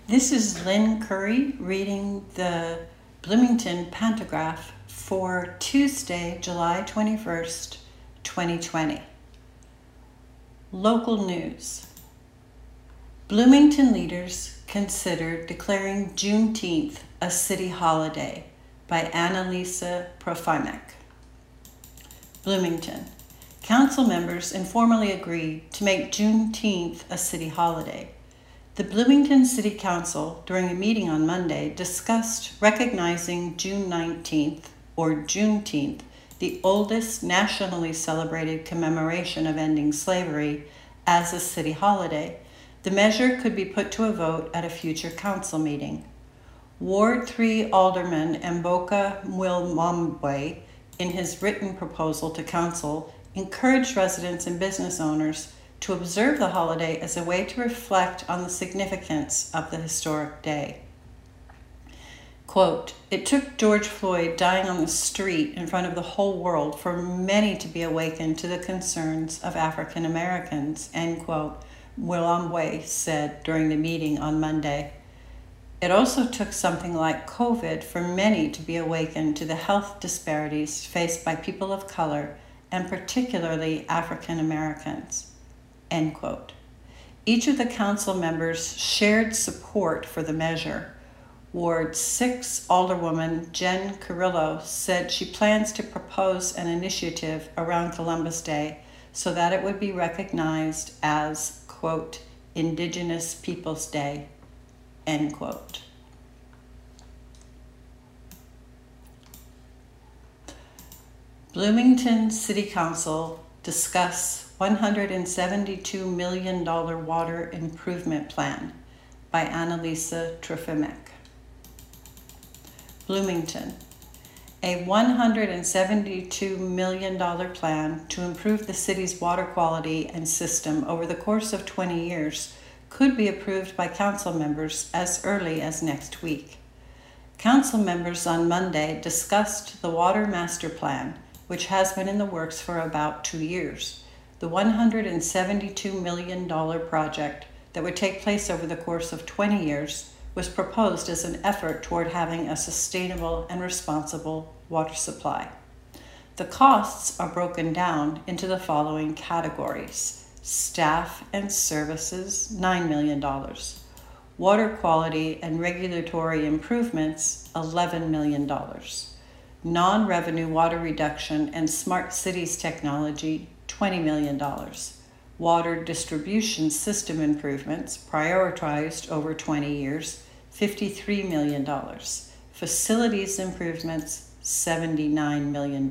This is Lynn Curry reading the Bloomington Pantograph for Tuesday, July 21st, 2020. Local news. Bloomington leaders consider declaring Juneteenth a city holiday by Annalisa Profimek. Bloomington. Council members informally agreed to make Juneteenth a city holiday. The Bloomington City Council, during a meeting on Monday, discussed recognizing June 19th, or Juneteenth, the oldest nationally celebrated commemoration of ending slavery, as a city holiday. The measure could be put to a vote at a future council meeting. Ward 3 Alderman Mboka Mwilambwe, in his written proposal to council, encouraged residents and business owners to observe the holiday as a way to reflect on the significance of the historic day. Quote, "It took George Floyd dying on the street in front of the whole world for many to be awakened to the concerns of African Americans," end quote, Mwilambwe said during the meeting on Monday. It also took something like COVID for many to be awakened to the health disparities faced by people of color, and particularly African Americans. End quote. Each of the council members shared support for the measure. Ward 6 Alderwoman Jen Carrillo said she plans to propose an initiative around Columbus Day so that it would be recognized as, quote, Indigenous Peoples Day, end quote. Bloomington City Council discuss $172 million water improvement plan by Annalisa Profimek. Bloomington. A $172 million plan to improve the city's water quality and system over the course of 20 years could be approved by council members as early as next week. Council members on Monday discussed the Water Master Plan, which has been in the works for about 2 years. The $172 million project that would take place over the course of 20 years was proposed as an effort toward having a sustainable and responsible water supply. The costs are broken down into the following categories: staff and services, $9 million. Water quality and regulatory improvements, $11 million. Non-revenue water reduction and smart cities technology, $20 million. Water distribution system improvements, prioritized over 20 years, $53 million. Facilities improvements, $79 million.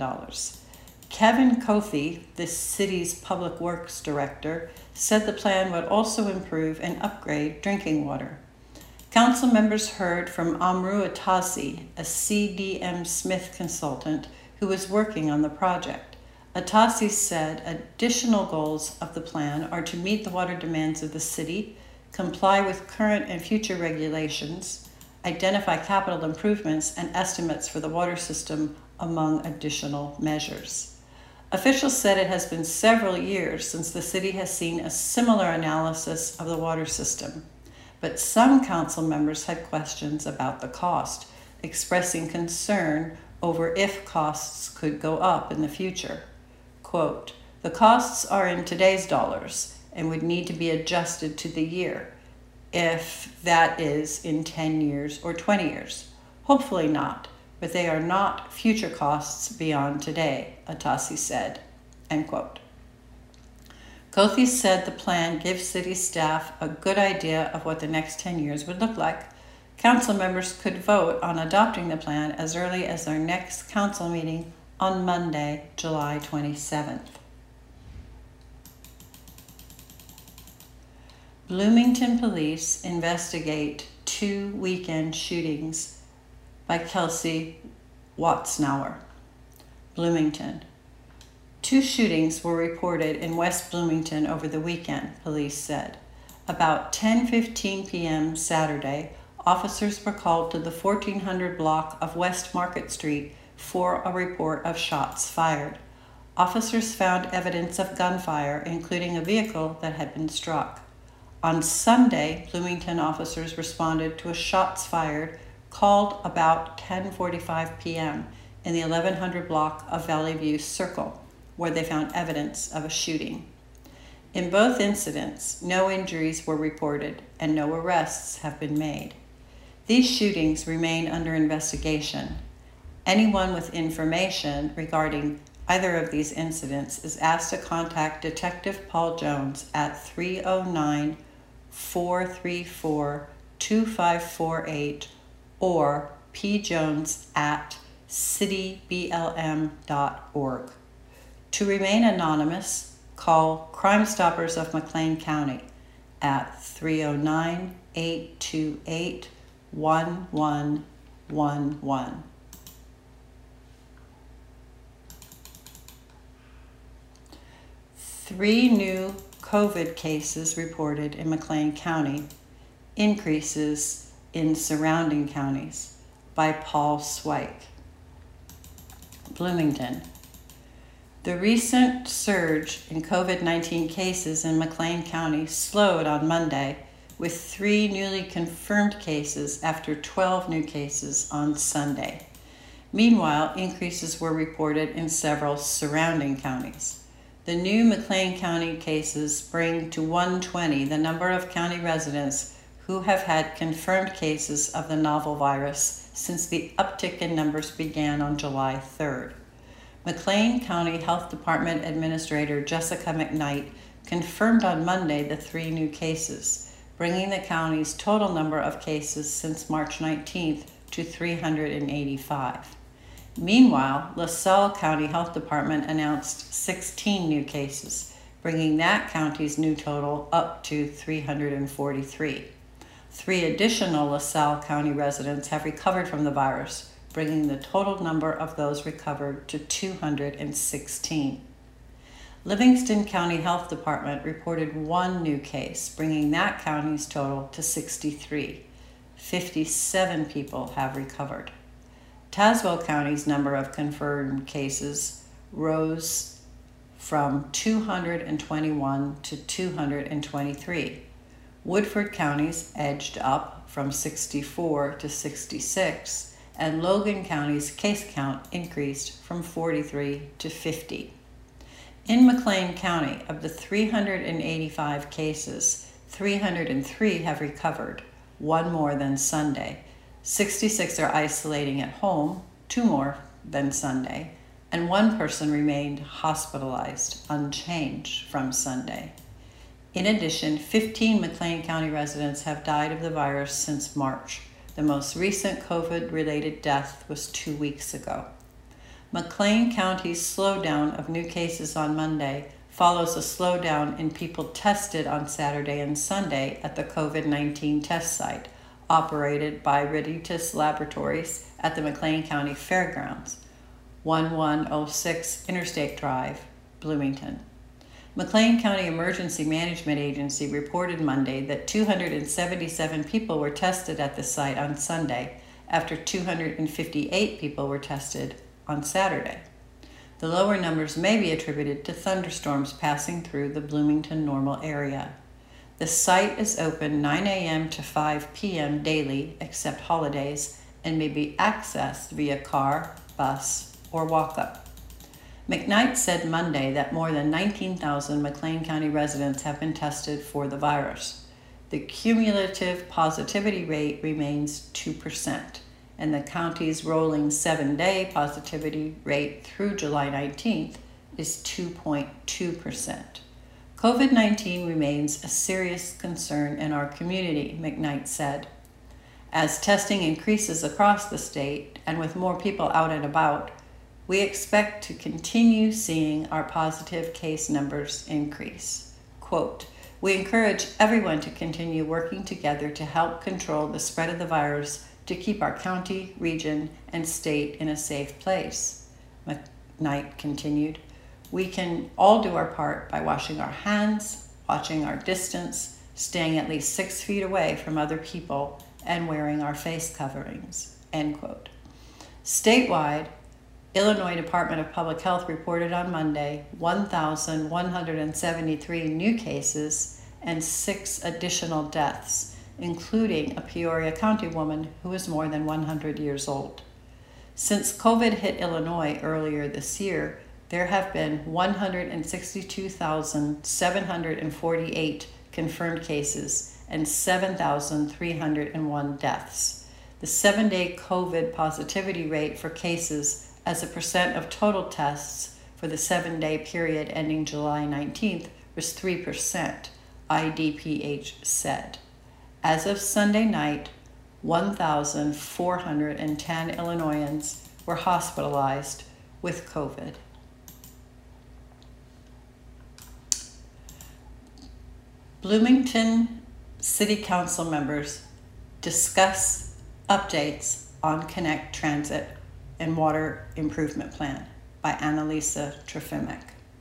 Kevin Cothy, the city's public works director, said the plan would also improve and upgrade drinking water. Council members heard from Amru Atasi, a CDM Smith consultant who was working on the project. Atasi said additional goals of the plan are to meet the water demands of the city, comply with current and future regulations, identify capital improvements and estimates for the water system, among additional measures. Officials said it has been several years since the city has seen a similar analysis of the water system, but some council members had questions about the cost, expressing concern over if costs could go up in the future. Quote, "The costs are in today's dollars and would need to be adjusted to the year, if that is in 10 years or 20 years. Hopefully not, but they are not future costs beyond today," Atasi said, end quote. Cothy said the plan gives city staff a good idea of what the next 10 years would look like. Council members could vote on adopting the plan as early as their next council meeting on Monday, July 27th. Bloomington police investigate 2 weekend shootings by Kelsey Watsnauer. Bloomington. 2 shootings were reported in West Bloomington over the weekend, police said. About 10:15 p.m. Saturday, officers were called to the 1400 block of West Market Street for a report of shots fired. Officers found evidence of gunfire, including a vehicle that had been struck. On Sunday, Bloomington officers responded to a shots fired called about 10:45 p.m. in the 1100 block of Valley View Circle, where they found evidence of a shooting. In both incidents, no injuries were reported and no arrests have been made. These shootings remain under investigation. Anyone with information regarding either of these incidents is asked to contact Detective Paul Jones at 309-434-2548 or pjones@cityblm.org. To remain anonymous, call Crime Stoppers of McLean County at 309-828-1111. Three new COVID cases reported in McLean County, increases in surrounding counties, by Paul Swyke. Bloomington. The recent surge in COVID-19 cases in McLean County slowed on Monday, with 3 newly confirmed cases after 12 new cases on Sunday. Meanwhile, increases were reported in several surrounding counties. The new McLean County cases bring to 120 the number of county residents who have had confirmed cases of the novel virus since the uptick in numbers began on July 3rd. McLean County Health Department Administrator Jessica McKnight confirmed on Monday the 3 new cases, bringing the county's total number of cases since March 19th to 385. Meanwhile, LaSalle County Health Department announced 16 new cases, bringing that county's new total up to 343. 3 additional LaSalle County residents have recovered from the virus, bringing the total number of those recovered to 216. Livingston County Health Department reported 1 new case, bringing that county's total to 63. 57 people have recovered. Tazewell County's number of confirmed cases rose from 221 to 223. Woodford County's edged up from 64 to 66, and Logan County's case count increased from 43 to 50. In McLean County, of the 385 cases, 303 have recovered, 1 more than Sunday. 66 are isolating at home, 2 more than Sunday, and 1 person remained hospitalized, unchanged from Sunday. In addition, 15 McLean County residents have died of the virus since March. The most recent COVID-related death was 2 weeks ago. McLean County's slowdown of new cases on Monday follows a slowdown in people tested on Saturday and Sunday at the COVID-19 test site, operated by Reditus Laboratories at the McLean County Fairgrounds, 1106 Interstate Drive, Bloomington. McLean County Emergency Management Agency reported Monday that 277 people were tested at the site on Sunday, after 258 people were tested on Saturday. The lower numbers may be attributed to thunderstorms passing through the Bloomington-Normal area. The site is open 9 a.m. to 5 p.m. daily, except holidays, and may be accessed via car, bus, or walk-up. McKnight said Monday that more than 19,000 McLean County residents have been tested for the virus. The cumulative positivity rate remains 2%, and the county's rolling 7-day positivity rate through July 19th is 2.2%. COVID-19 remains a serious concern in our community, McKnight said. As testing increases across the state and with more people out and about, we expect to continue seeing our positive case numbers increase. Quote, "We encourage everyone to continue working together to help control the spread of the virus to keep our county, region, and state in a safe place," McKnight continued. "We can all do our part by washing our hands, watching our distance, staying at least 6 feet away from other people, and wearing our face coverings," end quote. Statewide, Illinois Department of Public Health reported on Monday 1,173 new cases and 6 additional deaths, including a Peoria County woman who is more than 100 years old. Since COVID hit Illinois earlier this year, there have been 162,748 confirmed cases and 7,301 deaths. The 7-day COVID positivity rate for cases as a percent of total tests for the 7-day period ending July 19th was 3%, IDPH said. As of Sunday night, 1,410 Illinoisans were hospitalized with COVID. Bloomington City Council members discuss updates on Connect Transit and Water Improvement Plan by Annalisa Trefimick.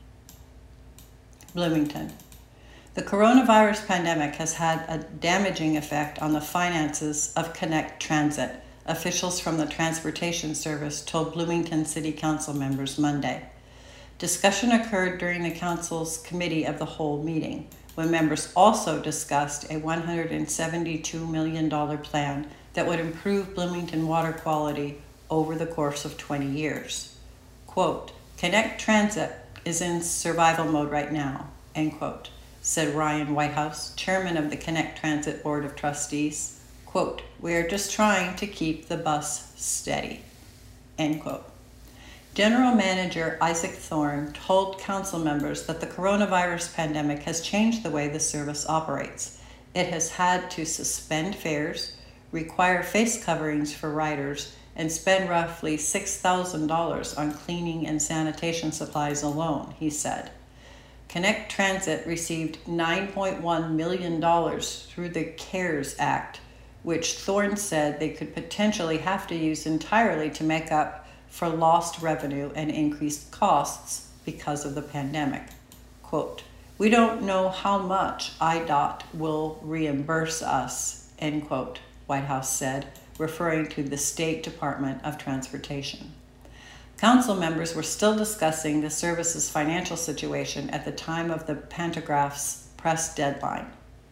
Bloomington. The coronavirus pandemic has had a damaging effect on the finances of Connect Transit, officials from the Transportation Service told Bloomington City Council members Monday. Discussion occurred during the Council's Committee of the Whole meeting, when members also discussed a $172 million plan that would improve Bloomington water quality over the course of 20 years. Quote, Connect Transit is in survival mode right now, end quote, said Ryan Whitehouse, chairman of the Connect Transit Board of Trustees. Quote, we are just trying to keep the bus steady, end quote. General Manager Isaac Thorne told council members that the coronavirus pandemic has changed the way the service operates. It has had to suspend fares, require face coverings for riders, and spend roughly $6,000 on cleaning and sanitation supplies alone, he said. Connect Transit received $9.1 million through the CARES Act, which Thorne said they could potentially have to use entirely to make up for lost revenue and increased costs because of the pandemic. Quote, we don't know how much IDOT will reimburse us, end quote, Whitehouse said, referring to the State Department of Transportation. Council members were still discussing the service's financial situation at the time of the Pantograph's press deadline.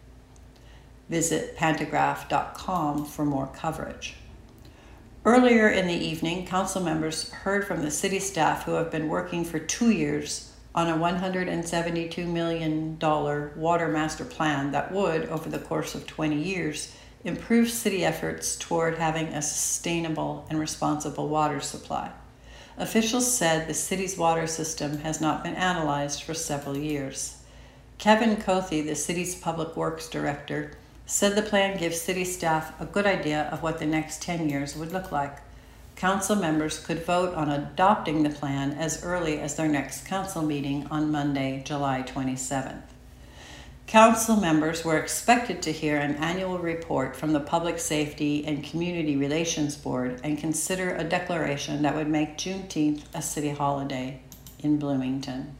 Visit pantograph.com for more coverage. Earlier in the evening, council members heard from the city staff who have been working for 2 years on a $172 million water master plan that would, over the course of 20 years, improve city efforts toward having a sustainable and responsible water supply. Officials said the city's water system has not been analyzed for several years. Kevin Cothy, the city's public works director, said the plan gives city staff a good idea of what the next 10 years would look like. Council members could vote on adopting the plan as early as their next council meeting on Monday, July 27th. Council members were expected to hear an annual report from the Public Safety and Community Relations Board and consider a declaration that would make Juneteenth a city holiday in Bloomington.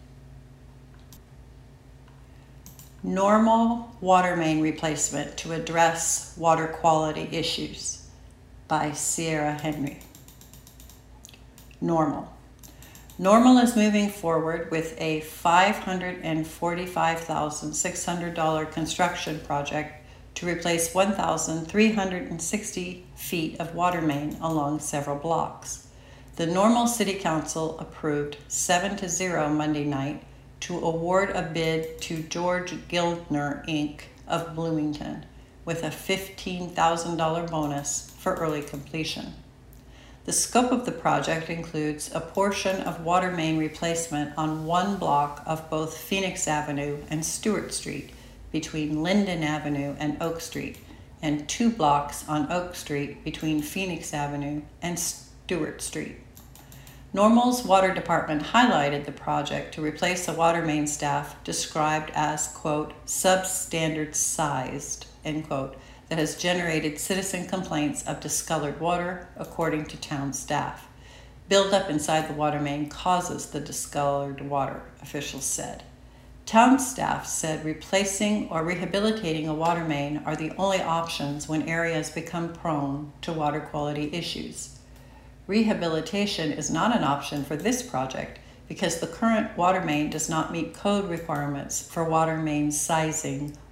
Normal water main replacement to address water quality issues by Sierra Henry. Normal is moving forward with a $545,600 construction project to replace 1,360 feet of water main along several blocks. The Normal City Council approved 7-0 Monday night to award a bid to George Gildner, Inc. of Bloomington with a $15,000 bonus for early completion. The scope of the project includes a portion of water main replacement on one block of both Phoenix Avenue and Stewart Street between Linden Avenue and Oak Street, and 2 blocks on Oak Street between Phoenix Avenue and Stewart Street. Normal's water department highlighted the project to replace a water main staff described as, quote, substandard sized, end quote, that has generated citizen complaints of discolored water, according to town staff. Buildup inside the water main causes the discolored water, officials said. Town staff said replacing or rehabilitating a water main are the only options when areas become prone to water quality issues. Rehabilitation is not an option for this project because the current water main does not meet code requirements for water main sizing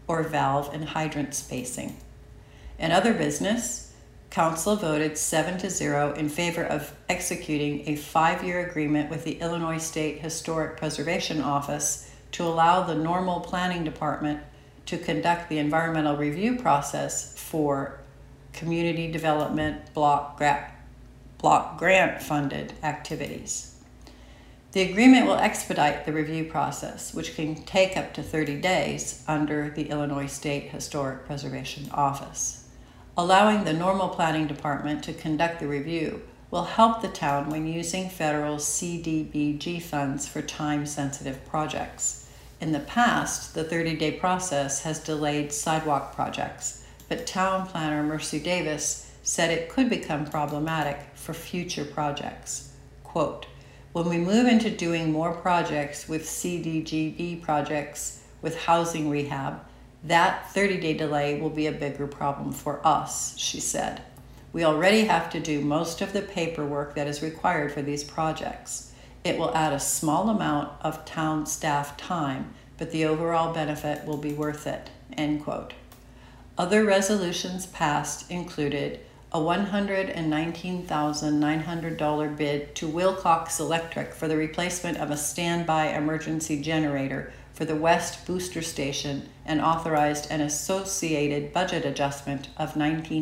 or valve and hydrant spacing. In other business, Council voted 7-0 in favor of executing a 5-year agreement with the Illinois State Historic Preservation Office to allow the normal planning department to conduct the environmental review process for community development block grant funded activities. The agreement will expedite the review process, which can take up to 30 days under the Illinois State Historic Preservation Office. Allowing the normal planning department to conduct the review will help the town when using federal CDBG funds for time-sensitive projects. In the past, the 30-day process has delayed sidewalk projects, but town planner Mercy Davis said it could become problematic for future projects. Quote, "When we move into doing more projects with CDBG projects with housing rehab, that 30-day delay will be a bigger problem for us," she said. "We already have to do most of the paperwork that is required for these projects. It will add a small amount of town staff time, but the overall benefit will be worth it," end quote. Other resolutions passed included a $119,900 bid to Wilcox Electric for the replacement of a standby emergency generator for the West Booster Station and authorized an associated budget adjustment of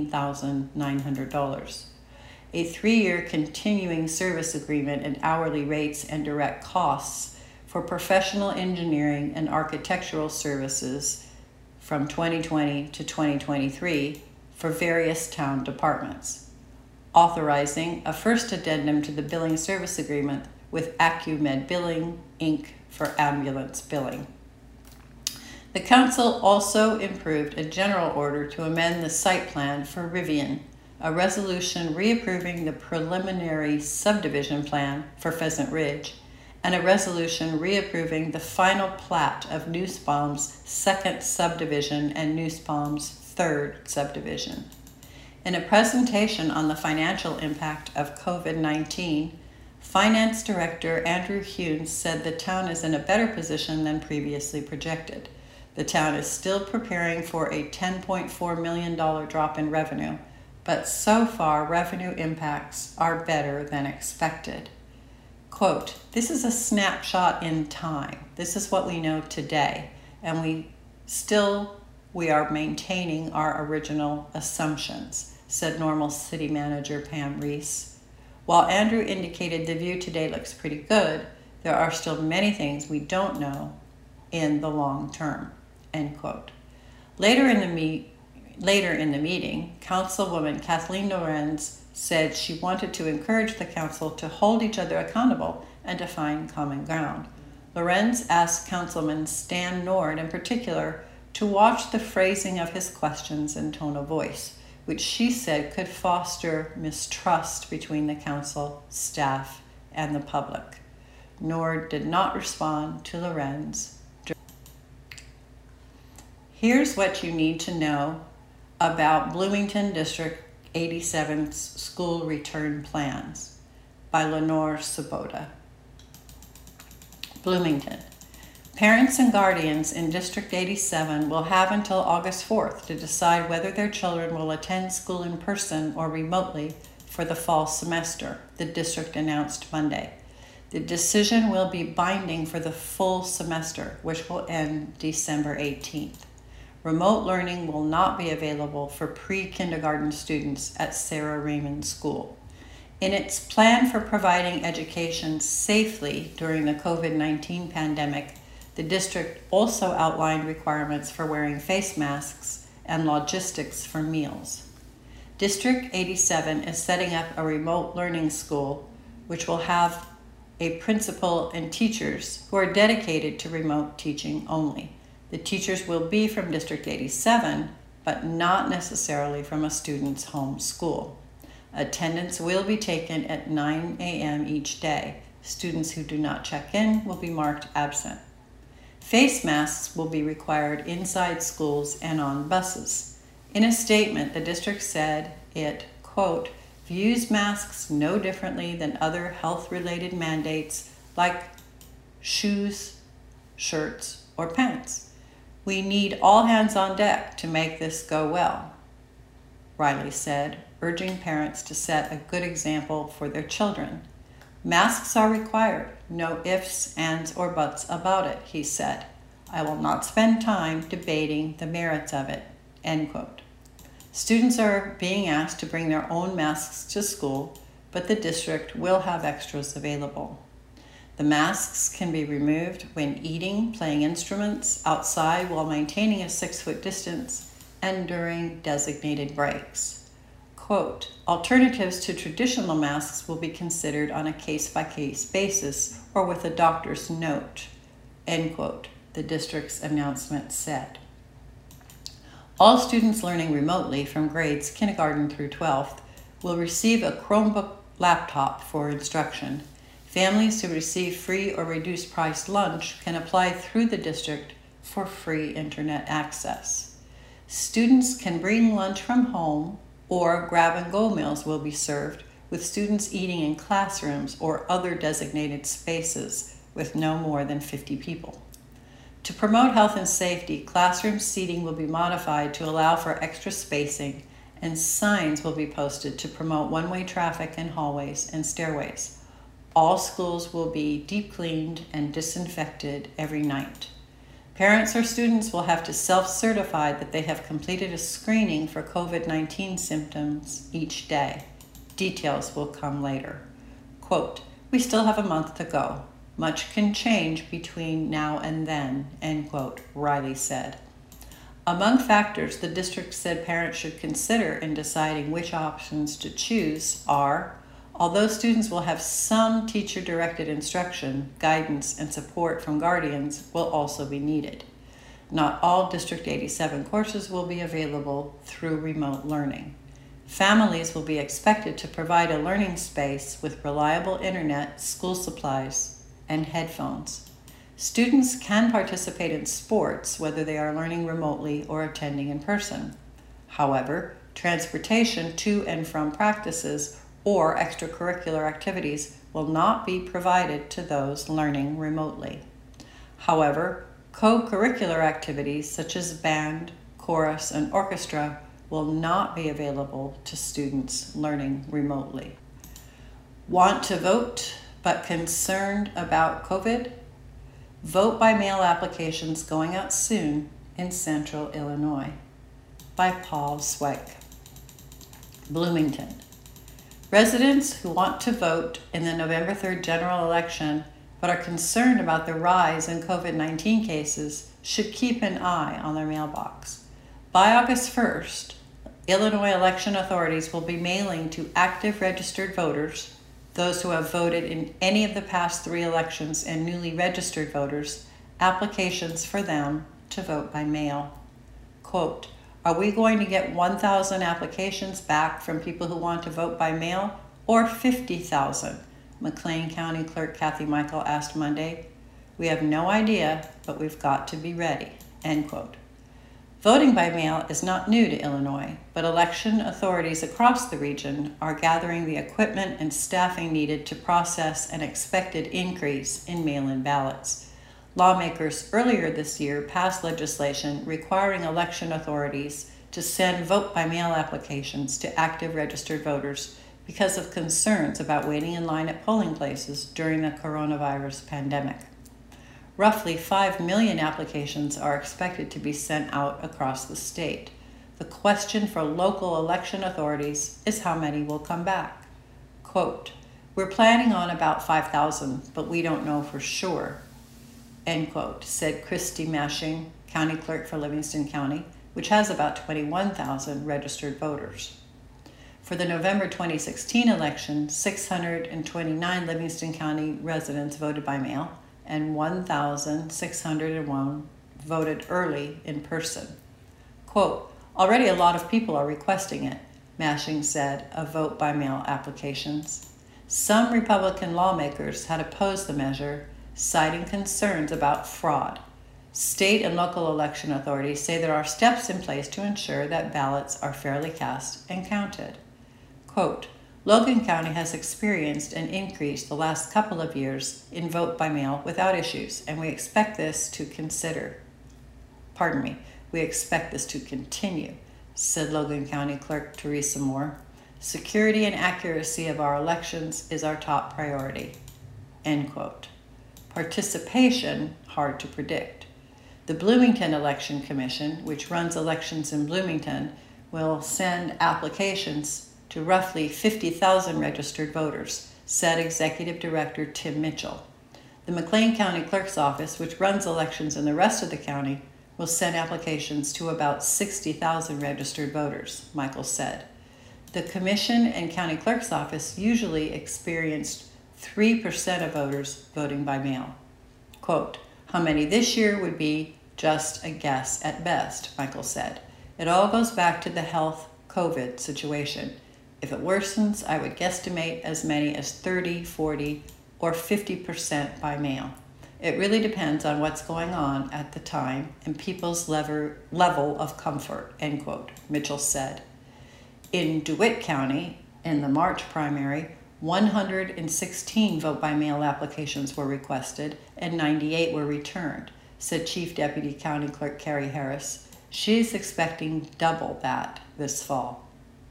$19,900. A 3-year continuing service agreement and hourly rates and direct costs for professional engineering and architectural services from 2020 to 2023 for various town departments. Authorizing a first addendum to the billing service agreement with AccuMed Billing, Inc. for ambulance billing. The council also improved a general order to amend the site plan for Rivian, a resolution reapproving the preliminary subdivision plan for Pheasant Ridge, and a resolution reapproving the final plat of Nussbaum's second subdivision and Nussbaum's third subdivision. In a presentation on the financial impact of COVID-19, Finance Director Andrew Hunes said the town is in a better position than previously projected. The town is still preparing for a $10.4 million drop in revenue, but so far revenue impacts are better than expected. Quote, "This is a snapshot in time. This is what we know today, and we are maintaining our original assumptions," said Normal City Manager Pam Reese. While Andrew indicated the view today looks pretty good, there are still many things we don't know in the long term, end quote. Later in the meeting, Councilwoman Kathleen Lorenz said she wanted to encourage the council to hold each other accountable and to find common ground. Lorenz asked Councilman Stan Nord in particular to watch the phrasing of his questions and tone of voice, which she said could foster mistrust between the council, staff, and the public. Nord did not respond to Lorenz. Here's what you need to know about Bloomington District 87's school return plans by Lenore Sabota. Bloomington. Parents and guardians in District 87 will have until August 4th to decide whether their children will attend school in person or remotely for the fall semester, the district announced Monday. The decision will be binding for the full semester, which will end December 18th. Remote learning will not be available for pre-kindergarten students at Sarah Raymond School. In its plan for providing education safely during the COVID-19 pandemic, the district also outlined requirements for wearing face masks and logistics for meals. District 87 is setting up a remote learning school, which will have a principal and teachers who are dedicated to remote teaching only. The teachers will be from District 87, but not necessarily from a student's home school. Attendance will be taken at 9 a.m. each day. Students who do not check in will be marked absent. Face masks will be required inside schools and on buses. In a statement, the district said it, quote, "views masks no differently than other health-related mandates like shoes, shirts, or pants. We need all hands on deck to make this go well, Riley said, urging parents to set a good example for their children. Masks are required, no ifs, ands, or buts about it, he said. I will not spend time debating the merits of it, end quote. Students are being asked to bring their own masks to school, but the district will have extras available. The masks can be removed when eating, playing instruments, outside while maintaining a 6-foot distance, and during designated breaks. Quote, alternatives to traditional masks will be considered on a case-by-case basis or with a doctor's note, end quote, the district's announcement said. All students learning remotely from grades kindergarten through 12th will receive a Chromebook laptop for instruction. Families who receive free or reduced price lunch can apply through the district for free internet access. Students can bring lunch from home or grab-and-go meals will be served, with students eating in classrooms or other designated spaces with no more than 50 people. To promote health and safety, classroom seating will be modified to allow for extra spacing, and signs will be posted to promote one-way traffic in hallways and stairways. All schools will be deep cleaned and disinfected every night. Parents or students will have to self-certify that they have completed a screening for COVID-19 symptoms each day. Details will come later. Quote, we still have a month to go. Much can change between now and then, end quote, Riley said. Among factors the district said parents should consider in deciding which options to choose are, although students will have some teacher-directed instruction, guidance, and support from guardians will also be needed. Not all District 87 courses will be available through remote learning. Families will be expected to provide a learning space with reliable internet, school supplies, and headphones. Students can participate in sports whether they are learning remotely or attending in person. However, transportation to and from practices or extracurricular activities will not be provided to those learning remotely. However, co-curricular activities such as band, chorus, and orchestra will not be available to students learning remotely. Want to vote but concerned about COVID? Vote by mail applications going out soon in Central Illinois. By Paul Zweig. Bloomington. Residents who want to vote in the November 3rd general election but are concerned about the rise in COVID-19 cases should keep an eye on their mailbox. By August 1st, Illinois election authorities will be mailing to active registered voters, those who have voted in any of the past 3 elections and newly registered voters, applications for them to vote by mail. Quote, are we going to get 1,000 applications back from people who want to vote by mail or 50,000? McLean County Clerk Kathy Michael asked Monday. We have no idea, but we've got to be ready, end quote. Voting by mail is not new to Illinois, but election authorities across the region are gathering the equipment and staffing needed to process an expected increase in mail-in ballots. Lawmakers earlier this year passed legislation requiring election authorities to send vote-by-mail applications to active registered voters because of concerns about waiting in line at polling places during the coronavirus pandemic. Roughly 5 million applications are expected to be sent out across the state. The question for local election authorities is how many will come back. Quote, we're planning on about 5,000, but we don't know for sure, end quote, said Christy Mashing, County Clerk for Livingston County, which has about 21,000 registered voters. For the November 2016 election, 629 Livingston County residents voted by mail, and 1,601 voted early in person. Quote, already a lot of people are requesting it, Mashing said of vote-by-mail applications. Some Republican lawmakers had opposed the measure, citing concerns about fraud. State and local election authorities say there are steps in place to ensure that ballots are fairly cast and counted. Quote, Logan County has experienced an increase the last couple of years in vote by mail without issues, and we expect this to We expect this to continue, said Logan County Clerk Teresa Moore. Security and accuracy of our elections is our top priority. End quote. Participation, hard to predict. The Bloomington Election Commission, which runs elections in Bloomington, will send applications to roughly 50,000 registered voters, said Executive Director Tim Mitchell. The McLean County Clerk's Office, which runs elections in the rest of the county, will send applications to about 60,000 registered voters, Michael said. The Commission and County Clerk's Office usually experienced 3% of voters voting by mail. Quote, how many this year would be just a guess at best, Michael said. It all goes back to the health COVID situation. If it worsens, I would guesstimate as many as 30, 40, or 50% by mail. It really depends on what's going on at the time and people's level of comfort, end quote, Mitchell said. In DeWitt County, in the March primary, 116 vote-by-mail applications were requested and 98 were returned, said Chief Deputy County Clerk Carrie Harris. She's expecting double that this fall.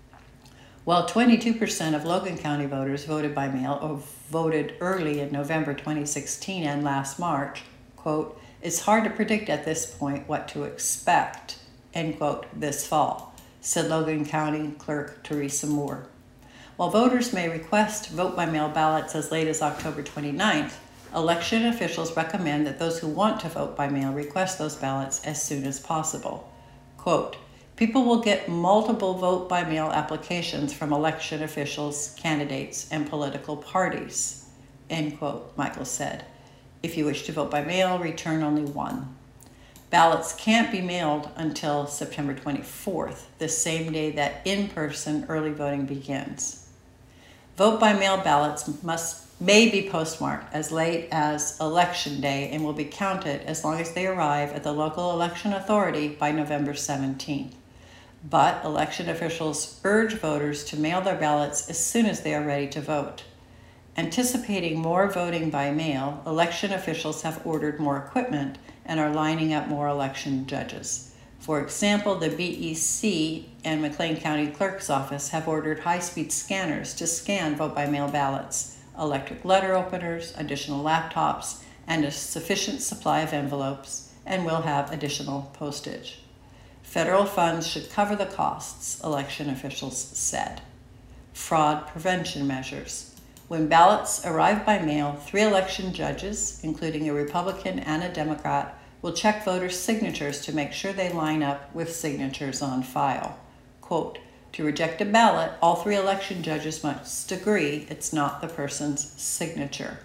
While 22% of Logan County voters voted by mail or voted early in November 2016 and last March, quote, it's hard to predict at this point what to expect, end quote, this fall, said Logan County Clerk Teresa Moore. While voters may request vote-by-mail ballots as late as October 29th, election officials recommend that those who want to vote by mail request those ballots as soon as possible. Quote, people will get multiple vote-by-mail applications from election officials, candidates, and political parties, end quote, Michael said. If you wish to vote by mail, return only one. Ballots can't be mailed until September 24th, the same day that in-person early voting begins. Vote-by-mail ballots may be postmarked as late as Election Day and will be counted as long as they arrive at the local election authority by November 17th. But election officials urge voters to mail their ballots as soon as they are ready to vote. Anticipating more voting by mail, election officials have ordered more equipment and are lining up more election judges. For example, the BEC and McLean County Clerk's Office have ordered high-speed scanners to scan vote-by-mail ballots, electric letter openers, additional laptops, and a sufficient supply of envelopes, and will have additional postage. Federal funds should cover the costs, election officials said. Fraud prevention measures. When ballots arrive by mail, 3 election judges, including a Republican and a Democrat, will check voters' signatures to make sure they line up with signatures on file. Quote, to reject a ballot, all 3 election judges must agree it's not the person's signature,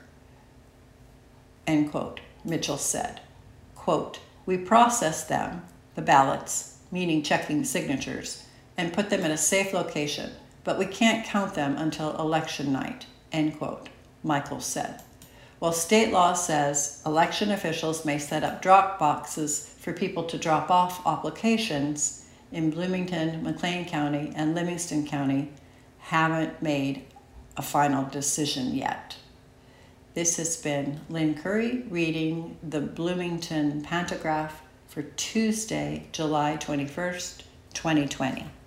end quote, Mitchell said. Quote, we process them, the ballots, meaning checking signatures, and put them in a safe location, but we can't count them until election night, end quote, Michael said. While state law says election officials may set up drop boxes for people to drop off applications, in Bloomington, McLean County, and Livingston County haven't made a final decision yet. This has been Lynn Curry reading the Bloomington Pantograph for Tuesday, July 21st, 2020.